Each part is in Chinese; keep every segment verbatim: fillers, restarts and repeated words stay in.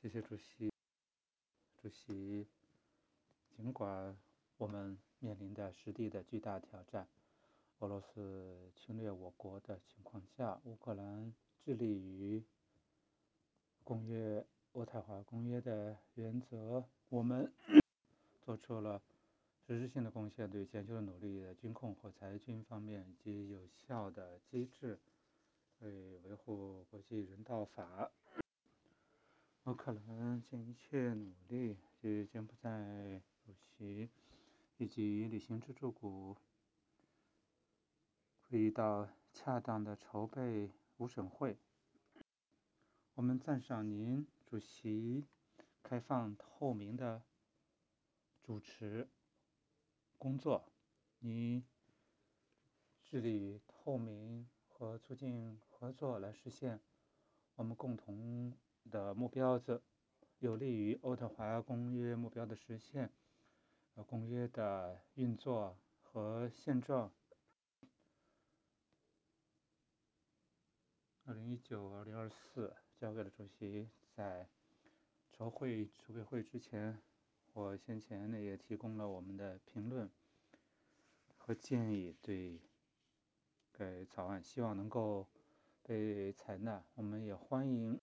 谢谢主席。主席，尽管我们面临的实地的巨大挑战，俄罗斯侵略我国的情况下，乌克兰致力于公约渥太华公约的原则，我们做出了实质性的贡献，对全球的努力的军控和裁军方面，以及有效的机制，为维护国际人道法。乌克兰尽一切努力，与柬埔寨主席以及旅行资助股会议到恰当的筹备五审会。我们赞赏您主席开放透明的主持工作，你致力于透明和促进合作来实现我们共同的目标，则有利于渥太华公约目标的实现。呃，公约的运作和现状。二零一九、二零二四交给了主席。在筹会筹备会之前，我先前呢也提供了我们的评论和建议，对该草案希望能够被采纳。我们也欢迎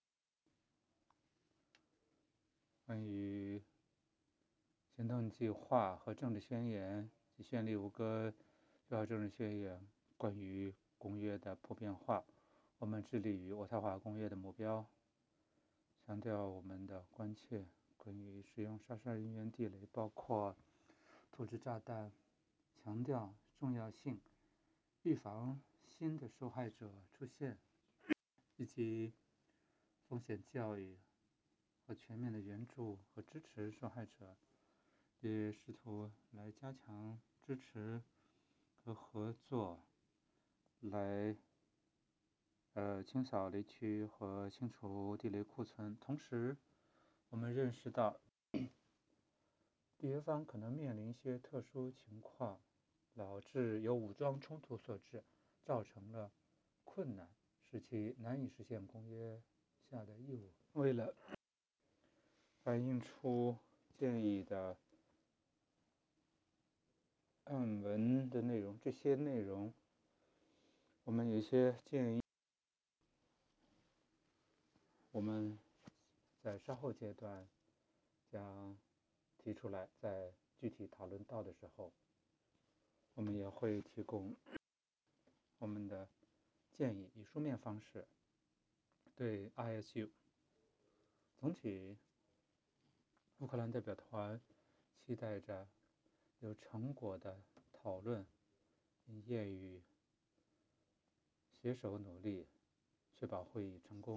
关于行动计划和政治宣言及绚丽无歌主要政治宣言关于公约的普遍化。我们致力于渥太华公约的目标，强调我们的关切关于使用杀伤人员地雷，包括土制炸弹，强调重要性，预防新的受害者出现，以及风险教育和全面的援助和支持受害者，也试图来加强支持和合作，来呃清扫雷区和清除地雷库存。同时，我们认识到缔约方可能面临一些特殊情况，导致由武装冲突所致，造成了困难，使其难以实现公约下的义务。为了反映出建议的案文的内容，这些内容我们有一些建议，我们在稍后阶段将提出来，在具体讨论到的时候，我们也会提供我们的建议，以书面方式对 I S U。 总体，乌克兰代表团期待着有成果的讨论，并愿意携手努力，确保会议成功。